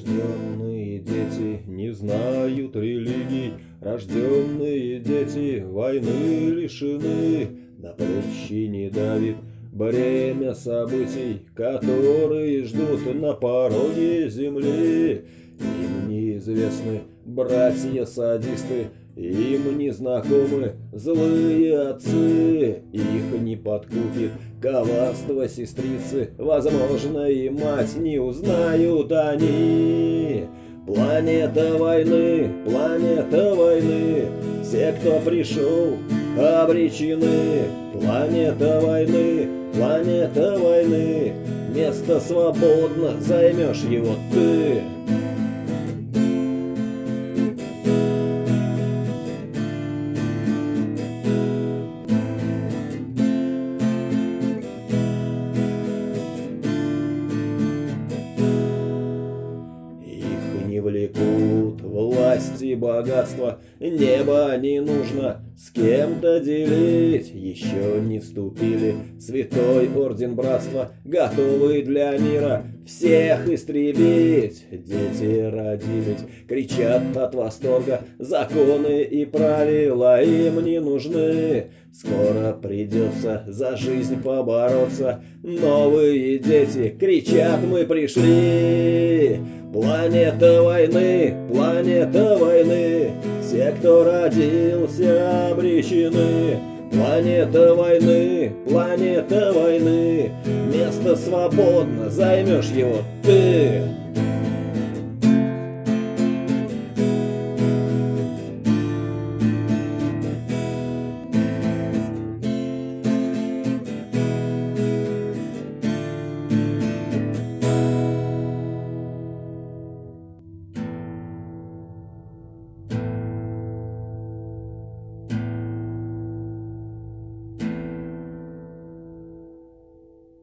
Рожденные дети не знают религий, рожденные дети войны лишены. На плечи не давит бремя событий, которые ждут на пороге земли. Им неизвестны братья-садисты, им не знакомы злые отцы. Их не подкупит коварство сестрицы, возможно, и мать не узнают они. Планета войны, все, кто пришел, обречены. Планета войны, место свободно, займешь его ты. Не влекут власти и богатства, небо не нужно с кем-то делить. Еще не вступили в святой орден братства, готовый для мира всех истребить. Дети родились, кричат от восторга, законы и правила им не нужны. Скоро придется за жизнь побороться, новые дети кричат: мы пришли. Планета войны, все, кто родился, обречены. Планета войны, место свободно, займешь его ты.